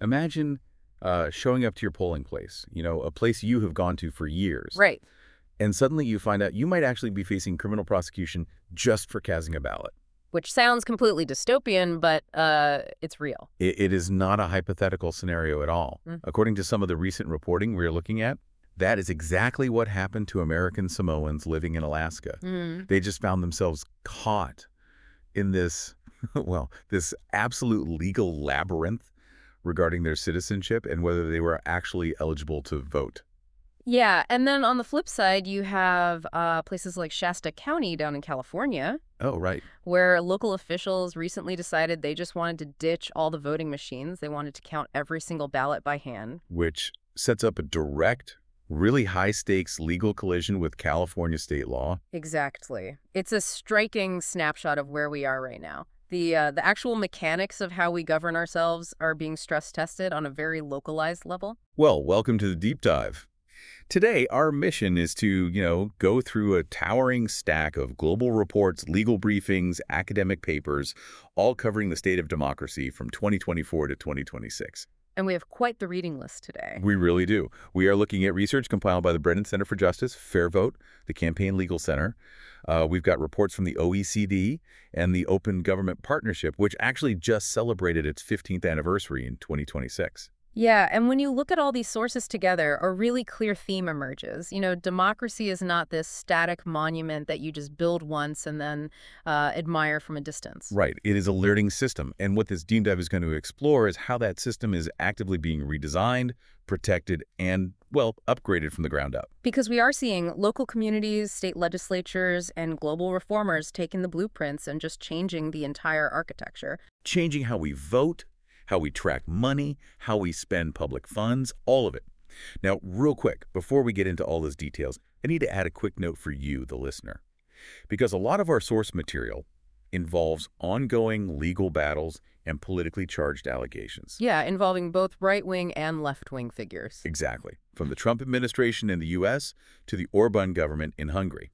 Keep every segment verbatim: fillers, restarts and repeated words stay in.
Imagine uh, showing up to your polling place, you know, a place you have gone to for years, Right. and suddenly you find out you might actually be facing criminal prosecution just for casting a ballot. Which sounds completely dystopian, but uh, it's real. It, it is not a hypothetical scenario at all. Mm. According to some of the recent reporting we're looking at, that is exactly what happened to American Samoans living in Alaska. Mm. They just found themselves caught in this, well, this absolute legal labyrinth regarding their citizenship and whether they were actually eligible to vote. Yeah, and then on the flip side, you have uh, places like Shasta County down in California, Oh, right. where local officials recently decided they just wanted to ditch all the voting machines. They wanted to count every single ballot by hand. Which sets up a direct, really high-stakes legal collision with California state law. Exactly. It's a striking snapshot of where we are right now. The, uh, the actual mechanics of how we govern ourselves are being stress-tested on a very localized level. Well, welcome to the deep dive. Today, our mission is to, you know, go through a towering stack of global reports, legal briefings, academic papers, all covering the state of democracy from twenty twenty-four to twenty twenty-six. And we have quite the reading list today. We really do. We are looking at research compiled by the Brennan Center for Justice, Fair Vote, the Campaign Legal Center. Uh, we've got reports from the O E C D and the Open Government Partnership, which actually just celebrated its fifteenth anniversary in twenty twenty-six. Yeah, and when you look at all these sources together, a really clear theme emerges. You know, democracy is not this static monument that you just build once and then uh, admire from a distance. Right. It is a learning system. And what this deep dive is going to explore is how that system is actively being redesigned, protected, and, well, upgraded from the ground up. Because we are seeing local communities, state legislatures, and global reformers taking the blueprints and just changing the entire architecture. Changing how we vote, how we track money, how we spend public funds, all of it. Now, real quick, before we get into all those details, I need to add a quick note for you, the listener. Because a lot of our source material involves ongoing legal battles and politically charged allegations. Yeah, involving both right-wing and left-wing figures. Exactly. From the Trump administration in the U S to the Orban government in Hungary.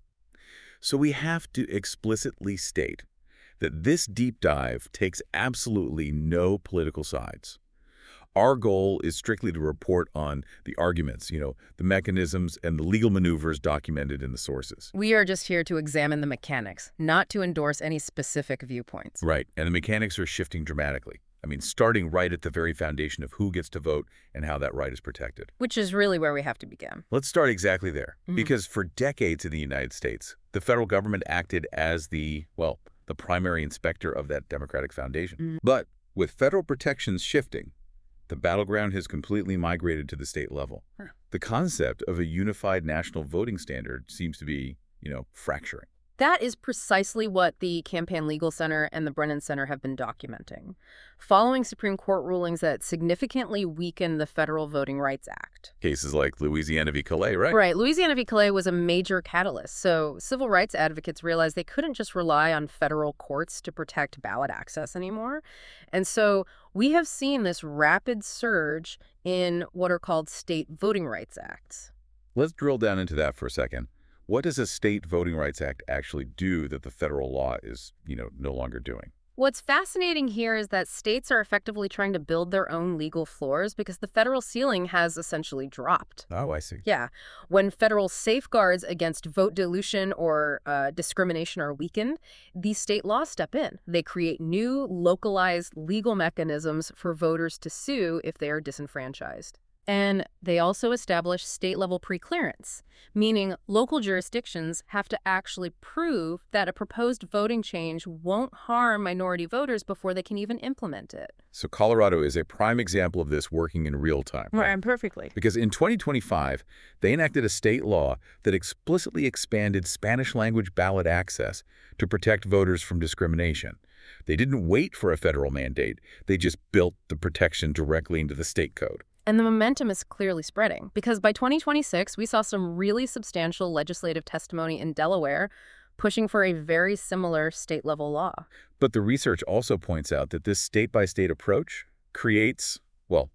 So we have to explicitly state that this deep dive takes absolutely no political sides. Our goal is strictly to report on the arguments, you know, the mechanisms and the legal maneuvers documented in the sources. We are just here to examine the mechanics, not to endorse any specific viewpoints. Right, and the mechanics are shifting dramatically. I mean, starting right at the very foundation of who gets to vote and how that right is protected. Which is really where we have to begin. Let's start exactly there. Mhm. Because for decades in the United States, the federal government acted as the, well, the primary inspector of that democratic foundation. Mm. But with federal protections shifting, the battleground has completely migrated to the state level. Huh. The concept of a unified national voting standard seems to be, you know, fracturing. That is precisely what the Campaign Legal Center and the Brennan Center have been documenting, following Supreme Court rulings that significantly weakened the Federal Voting Rights Act. Cases like Louisiana v. Calais, right? Right. Louisiana v. Calais was a major catalyst. So civil rights advocates realized they couldn't just rely on federal courts to protect ballot access anymore. And so we have seen this rapid surge in what are called state voting rights acts. Let's drill down into that for a second. What does a state voting rights act actually do that the federal law is, you know, no longer doing? What's fascinating here is that states are effectively trying to build their own legal floors because the federal ceiling has essentially dropped. Oh, I see. Yeah. When federal safeguards against vote dilution or uh, discrimination are weakened, these state laws step in. They create new, localized legal mechanisms for voters to sue if they are disenfranchised. And they also establish state-level preclearance, meaning local jurisdictions have to actually prove that a proposed voting change won't harm minority voters before they can even implement it. So Colorado is a prime example of this working in real time. Right, and perfectly. Because in twenty twenty-five, they enacted a state law that explicitly expanded Spanish-language ballot access to protect voters from discrimination. They didn't wait for a federal mandate. They just built the protection directly into the state code. And the momentum is clearly spreading, because by twenty twenty-six, we saw some really substantial legislative testimony in Delaware pushing for a very similar state-level law. But the research also points out that this state-by-state approach creates, well,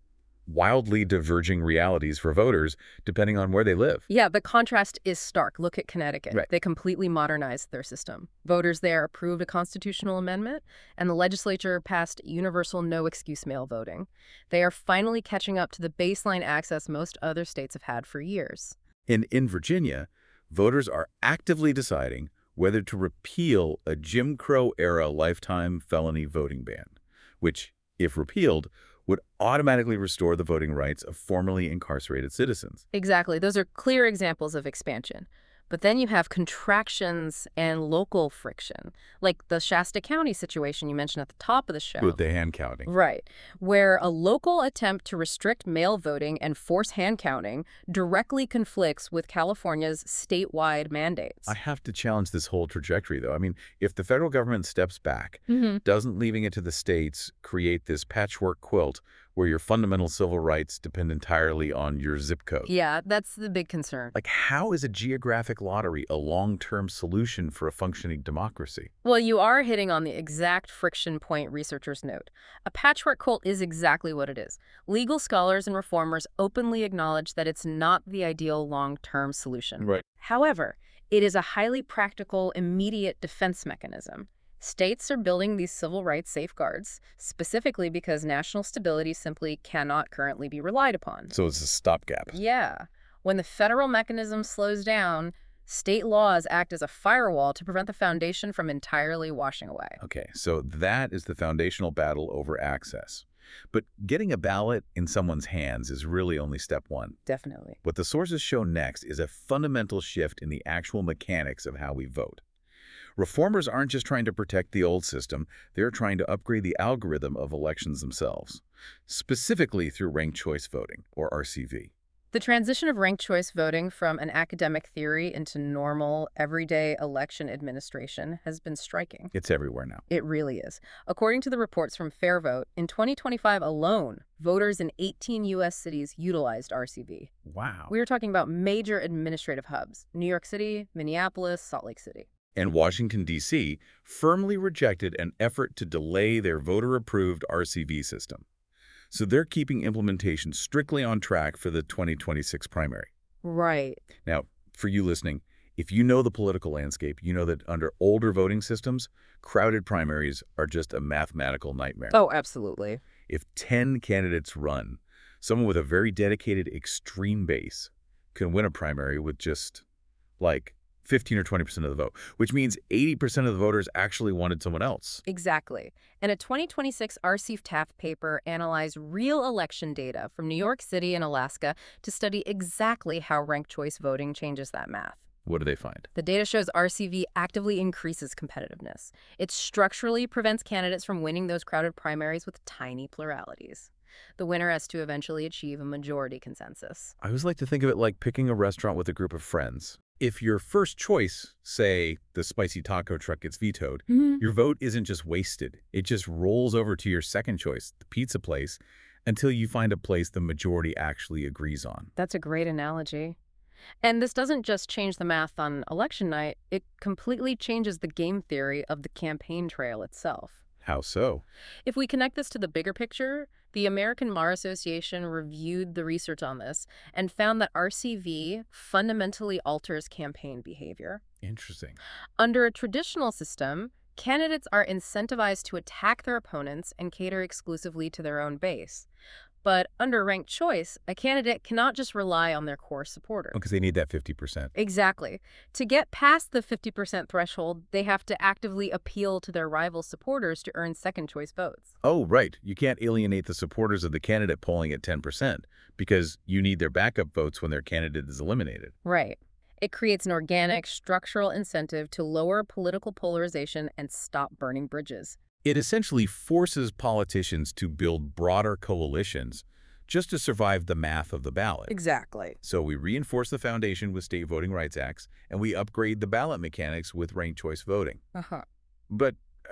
wildly diverging realities for voters depending on where they live. Yeah, the contrast is stark. Look at Connecticut. Right. They completely modernized their system. Voters there approved a constitutional amendment, and the legislature passed universal no-excuse mail voting. They are finally catching up to the baseline access most other states have had for years. And in Virginia, voters are actively deciding whether to repeal a Jim Crow-era lifetime felony voting ban, which, if repealed, would automatically restore the voting rights of formerly incarcerated citizens. Exactly. Those are clear examples of expansion. But then you have contractions and local friction, like the Shasta County situation you mentioned at the top of the show. With the hand counting. Right, where a local attempt to restrict mail voting and force hand counting directly conflicts with California's statewide mandates. I have to challenge this whole trajectory, though. I mean, if the federal government steps back, Mm-hmm. doesn't leaving it to the states create this patchwork quilt where your fundamental civil rights depend entirely on your zip code? Yeah, that's the big concern. Like, how is a geographic lottery a long-term solution for a functioning democracy? Well, you are hitting on the exact friction point researchers note. A patchwork quilt is exactly what it is. Legal scholars and reformers openly acknowledge that it's not the ideal long-term solution. Right. However, it is a highly practical, immediate defense mechanism. States are building these civil rights safeguards, specifically because national stability simply cannot currently be relied upon. So it's a stopgap. Yeah. When the federal mechanism slows down, state laws act as a firewall to prevent the foundation from entirely washing away. Okay, so that is the foundational battle over access. But getting a ballot in someone's hands is really only step one. Definitely. What the sources show next is a fundamental shift in the actual mechanics of how we vote. Reformers aren't just trying to protect the old system, they're trying to upgrade the algorithm of elections themselves, specifically through ranked choice voting, or R C V. The transition of ranked choice voting from an academic theory into normal, everyday election administration has been striking. It's everywhere now. It really is. According to the reports from FairVote, in twenty twenty-five alone, voters in eighteen U S cities utilized R C V. Wow. We are talking about major administrative hubs: New York City, Minneapolis, Salt Lake City. And Washington, D C firmly rejected an effort to delay their voter-approved R C V system. So they're keeping implementation strictly on track for the twenty twenty-six primary. Right. Now, for you listening, if you know the political landscape, you know that under older voting systems, crowded primaries are just a mathematical nightmare. Oh, absolutely. If ten candidates run, someone with a very dedicated extreme base can win a primary with just, like, fifteen or twenty percent of the vote, which means eighty percent of the voters actually wanted someone else. Exactly. And a twenty twenty-six R C Taft paper analyzed real election data from New York City and Alaska to study exactly how ranked choice voting changes that math. What do they find? The data shows R C V actively increases competitiveness. It structurally prevents candidates from winning those crowded primaries with tiny pluralities. The winner has to eventually achieve a majority consensus. I always like to think of it like picking a restaurant with a group of friends. If your first choice, say, the spicy taco truck, gets vetoed, Mm-hmm. your vote isn't just wasted. It just rolls over to your second choice, the pizza place, until you find a place the majority actually agrees on. That's a great analogy. And this doesn't just change the math on election night, it completely changes the game theory of the campaign trail itself. How so? If we connect this to the bigger picture, the American Bar Association reviewed the research on this and found that R C V fundamentally alters campaign behavior. Interesting. Under a traditional system, candidates are incentivized to attack their opponents and cater exclusively to their own base. But under ranked choice, a candidate cannot just rely on their core supporters. Because they need that fifty percent. Exactly. To get past the fifty percent threshold, they have to actively appeal to their rival supporters to earn second-choice votes. Oh, right. You can't alienate the supporters of the candidate polling at ten percent because you need their backup votes when their candidate is eliminated. Right. It creates an organic, structural incentive to lower political polarization and stop burning bridges. It essentially forces politicians to build broader coalitions just to survive the math of the ballot. Exactly. So we reinforce the foundation with state voting rights acts, and we upgrade the ballot mechanics with ranked choice voting. Uh-huh. But, I mean,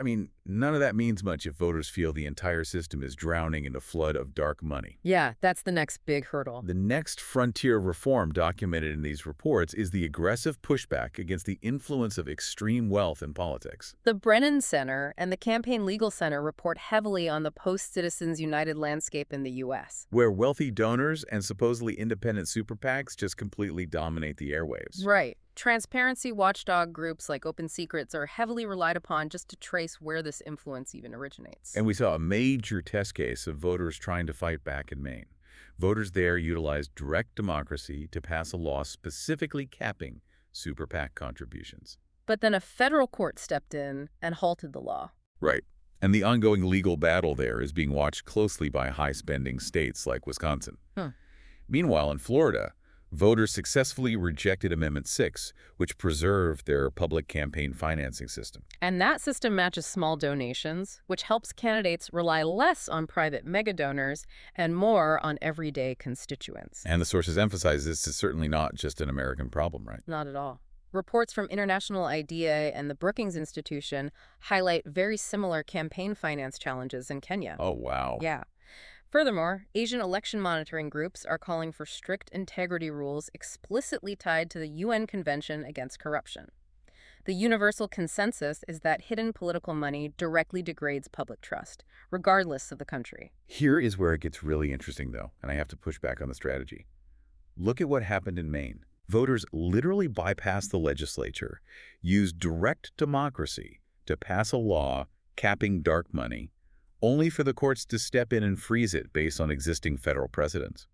none of that means much if voters feel the entire system is drowning in a flood of dark money. Yeah, that's the next big hurdle. The next frontier of reform documented in these reports is the aggressive pushback against the influence of extreme wealth in politics. The Brennan Center and the Campaign Legal Center report heavily on the post-Citizens United landscape in the U S, where wealthy donors and supposedly independent super PACs just completely dominate the airwaves. Right. Transparency watchdog groups like Open Secrets are heavily relied upon just to trace where this influence even originates. And we saw a major test case of voters trying to fight back in Maine. Voters there utilized direct democracy to pass a law specifically capping super PAC contributions. But then a federal court stepped in and halted the law. Right. And the ongoing legal battle there is being watched closely by high-spending states like Wisconsin. Huh. Meanwhile, in Florida, voters successfully rejected Amendment six, which preserved their public campaign financing system. And that system matches small donations, which helps candidates rely less on private megadonors and more on everyday constituents. And the sources emphasize this is certainly not just an American problem, right? Not at all. Reports from International IDEA and the Brookings Institution highlight very similar campaign finance challenges in Kenya. Oh, wow. Yeah. Furthermore, Asian election monitoring groups are calling for strict integrity rules explicitly tied to the U N Convention Against Corruption. The universal consensus is that hidden political money directly degrades public trust, regardless of the country. Here is where it gets really interesting, though, and I have to push back on the strategy. Look at what happened in Maine. Voters literally bypassed the legislature, used direct democracy to pass a law capping dark money, only for the courts to step in and freeze it based on existing federal precedents.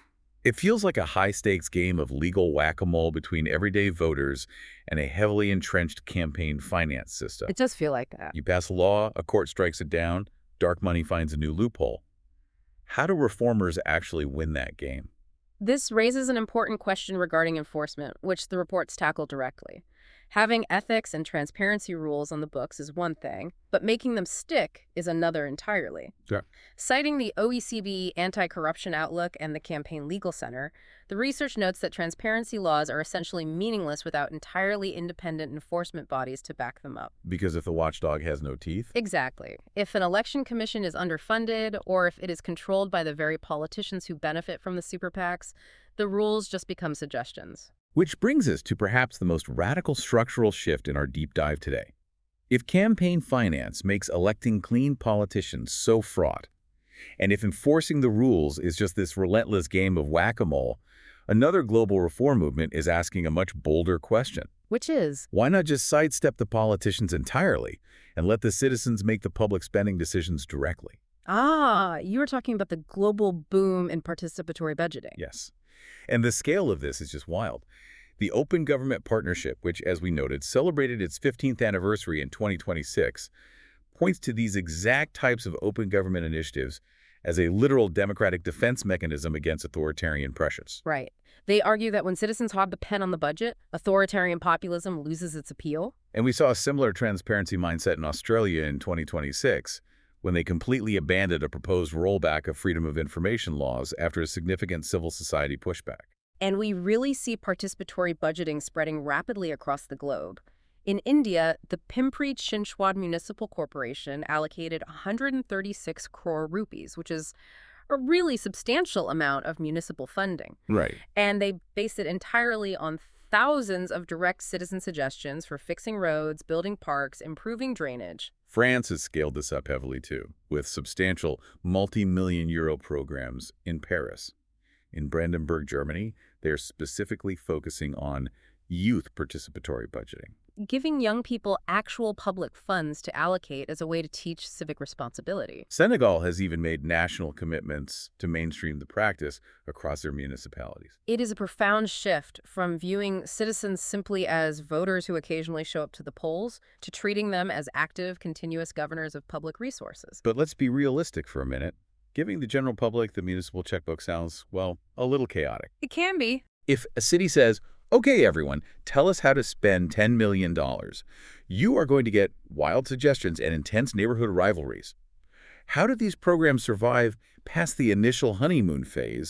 It feels like a high-stakes game of legal whack-a-mole between everyday voters and a heavily entrenched campaign finance system. It does feel like that. You pass a law, a court strikes it down, dark money finds a new loophole. How do reformers actually win that game? This raises an important question regarding enforcement, which the reports tackle directly. Having ethics and transparency rules on the books is one thing, but making them stick is another entirely. Sure. Citing the O E C B Anti-Corruption Outlook and the Campaign Legal Center, the research notes that transparency laws are essentially meaningless without entirely independent enforcement bodies to back them up. Because if the watchdog has no teeth? Exactly. If an election commission is underfunded, or if it is controlled by the very politicians who benefit from the super PACs, the rules just become suggestions. Which brings us to perhaps the most radical structural shift in our deep dive today. If campaign finance makes electing clean politicians so fraught, and if enforcing the rules is just this relentless game of whack-a-mole, another global reform movement is asking a much bolder question. Which is? Why not just sidestep the politicians entirely and let the citizens make the public spending decisions directly? Ah, you were talking about the global boom in participatory budgeting. Yes. And the scale of this is just wild. The Open Government Partnership, which, as we noted, celebrated its fifteenth anniversary in twenty twenty-six, points to these exact types of open government initiatives as a literal democratic defense mechanism against authoritarian pressures. Right. They argue that when citizens hold the pen on the budget, authoritarian populism loses its appeal. And we saw a similar transparency mindset in Australia in twenty twenty-six, when they completely abandoned a proposed rollback of freedom of information laws after a significant civil society pushback. And we really see participatory budgeting spreading rapidly across the globe. In India, the Pimpri Chinchwad Municipal Corporation allocated one hundred thirty-six crore rupees, which is a really substantial amount of municipal funding. Right. And they based it entirely on thousands of direct citizen suggestions for fixing roads, building parks, improving drainage. France has scaled this up heavily, too, with substantial multi-million euro programs in Paris. In Brandenburg, Germany, they're specifically focusing on youth participatory budgeting. Giving young people actual public funds to allocate as a way to teach civic responsibility. Senegal has even made national commitments to mainstream the practice across their municipalities. It is a profound shift from viewing citizens simply as voters who occasionally show up to the polls to treating them as active, continuous governors of public resources. But let's be realistic for a minute. Giving the general public the municipal checkbook sounds, well, a little chaotic. It can be. If a city says, okay, everyone, tell us how to spend ten million dollars, you are going to get wild suggestions and intense neighborhood rivalries. How do these programs survive past the initial honeymoon phase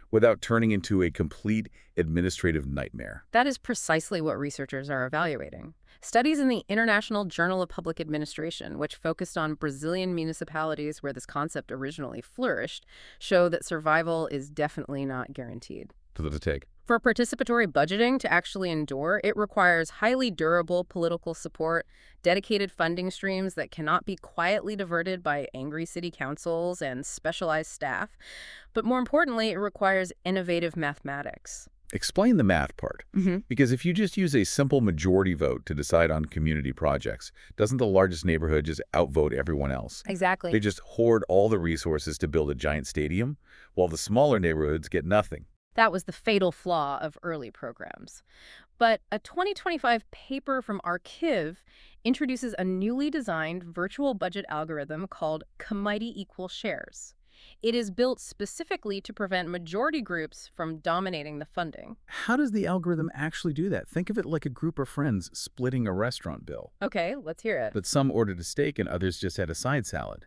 without turning into a complete administrative nightmare. That is precisely what researchers are evaluating. Studies in the International Journal of Public Administration, which focused on Brazilian municipalities where this concept originally flourished, show that survival is definitely not guaranteed. So that's a take. For participatory budgeting to actually endure, it requires highly durable political support, dedicated funding streams that cannot be quietly diverted by angry city councils and specialized staff. But more importantly, it requires innovative mathematics. Explain the math part. Mm-hmm. Because if you just use a simple majority vote to decide on community projects, doesn't the largest neighborhood just outvote everyone else? Exactly. They just hoard all the resources to build a giant stadium, while the smaller neighborhoods get nothing. That was the fatal flaw of early programs. But a twenty twenty-five paper from Archiv introduces a newly designed virtual budget algorithm called Committee Equal Shares. It is built specifically to prevent majority groups from dominating the funding. How does the algorithm actually do that? Think of it like a group of friends splitting a restaurant bill. Okay, let's hear it. But some ordered a steak and others just had a side salad.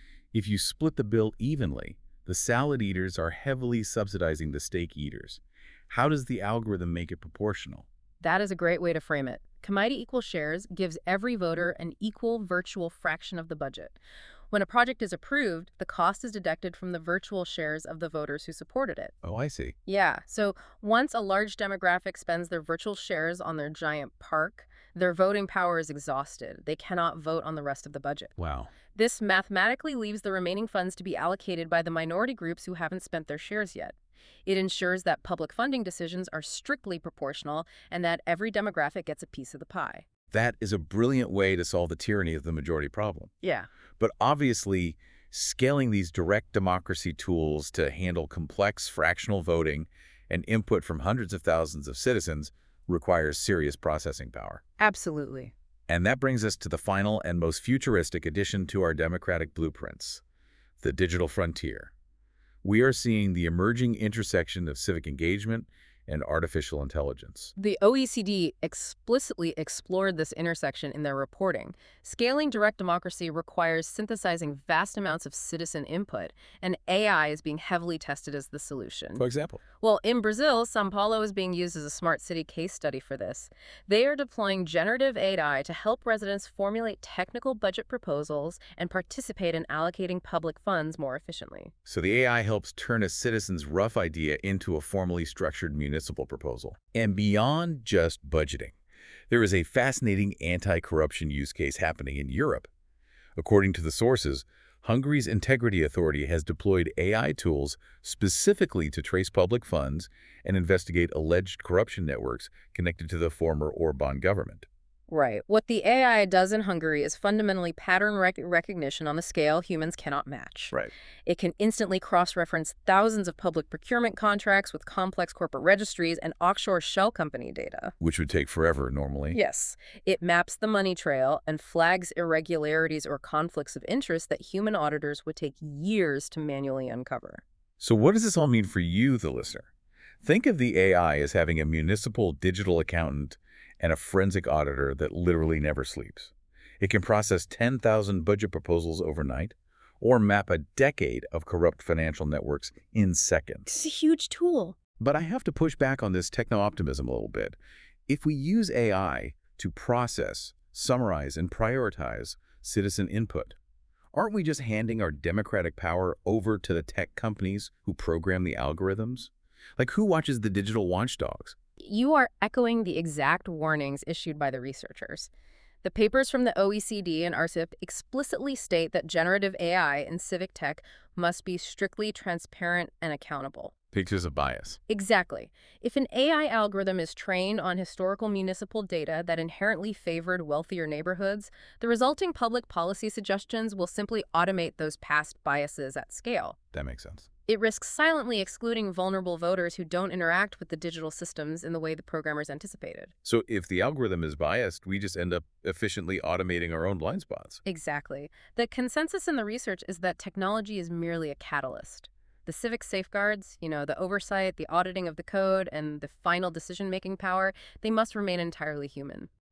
If you split the bill evenly, the salad eaters are heavily subsidizing the steak eaters. How does the algorithm make it proportional? That is a great way to frame it. Committee Equal Shares gives every voter an equal virtual fraction of the budget. When a project is approved, the cost is deducted from the virtual shares of the voters who supported it. Oh, I see. Yeah, so once a large demographic spends their virtual shares on their giant park, their voting power is exhausted. They cannot vote on the rest of the budget. Wow. This mathematically leaves the remaining funds to be allocated by the minority groups who haven't spent their shares yet. It ensures that public funding decisions are strictly proportional and that every demographic gets a piece of the pie. That is a brilliant way to solve the tyranny of the majority problem. Yeah. But obviously, scaling these direct democracy tools to handle complex fractional voting and input from hundreds of thousands of citizens requires serious processing power. Absolutely. And that brings us to the final and most futuristic addition to our democratic blueprints, the digital frontier. We are seeing the emerging intersection of civic engagement and artificial intelligence. The O E C D explicitly explored this intersection in their reporting. Scaling direct democracy requires synthesizing vast amounts of citizen input, and A I is being heavily tested as the solution. For example? Well, in Brazil, São Paulo is being used as a smart city case study for this. They are deploying generative A I to help residents formulate technical budget proposals and participate in allocating public funds more efficiently. So the A I helps turn a citizen's rough idea into a formally structured municipal proposal. And beyond just budgeting, there is a fascinating anti-corruption use case happening in Europe. According to the sources, Hungary's Integrity Authority has deployed A I tools specifically to trace public funds and investigate alleged corruption networks connected to the former Orbán government. Right. What the A I does in Hungary is fundamentally pattern rec recognition on the scale humans cannot match. Right. It can instantly cross-reference thousands of public procurement contracts with complex corporate registries and offshore shell company data. Which would take forever normally. Yes. It maps the money trail and flags irregularities or conflicts of interest that human auditors would take years to manually uncover. So what does this all mean for you, the listener? Think of the A I as having a municipal digital accountant and a forensic auditor that literally never sleeps. It can process ten thousand budget proposals overnight or map a decade of corrupt financial networks in seconds. It's a huge tool. But I have to push back on this techno-optimism a little bit. If we use A I to process, summarize, and prioritize citizen input, aren't we just handing our democratic power over to the tech companies who program the algorithms? Like, who watches the digital watchdogs? You are echoing the exact warnings issued by the researchers. The papers from the O E C D and R C I P explicitly state that generative A I in civic tech must be strictly transparent and accountable. Pictures of bias. Exactly. If an A I algorithm is trained on historical municipal data that inherently favored wealthier neighborhoods, the resulting public policy suggestions will simply automate those past biases at scale. That makes sense. It risks silently excluding vulnerable voters who don't interact with the digital systems in the way the programmers anticipated. So if the algorithm is biased, we just end up efficiently automating our own blind spots. Exactly. The consensus in the research is that technology is merely a catalyst. The civic safeguards, you know, the oversight, the auditing of the code, and the final decision-making power, they must remain entirely human.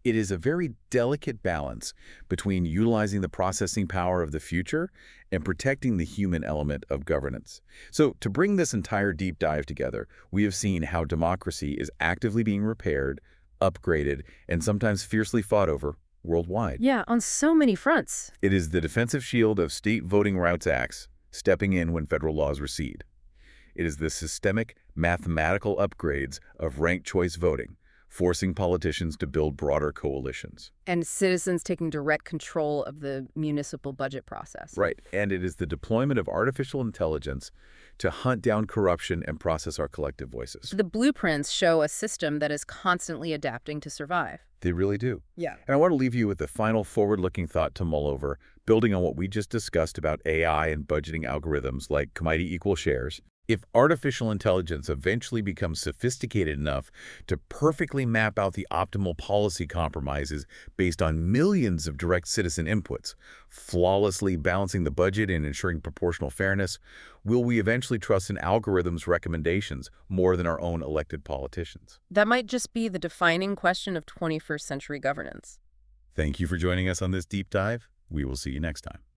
It is a very delicate balance between utilizing the processing power of the future and protecting the human element of governance. So, to bring this entire deep dive together, we have seen how democracy is actively being repaired, upgraded, and sometimes fiercely fought over worldwide. Yeah, on so many fronts. It is the defensive shield of state voting rights acts, stepping in when federal laws recede. It is the systemic, mathematical upgrades of ranked choice voting, forcing politicians to build broader coalitions. And citizens taking direct control of the municipal budget process. Right, and it is the deployment of artificial intelligence to hunt down corruption and process our collective voices. The blueprints show a system that is constantly adapting to survive. They really do. Yeah. And I want to leave you with the final forward-looking thought to mull over, building on what we just discussed about A I and budgeting algorithms like commodity equal shares. If artificial intelligence eventually becomes sophisticated enough to perfectly map out the optimal policy compromises based on millions of direct citizen inputs, flawlessly balancing the budget and ensuring proportional fairness, will we eventually trust an algorithm's recommendations more than our own elected politicians? That might just be the defining question of twenty-first century governance. Thank you for joining us on this deep dive. We will see you next time.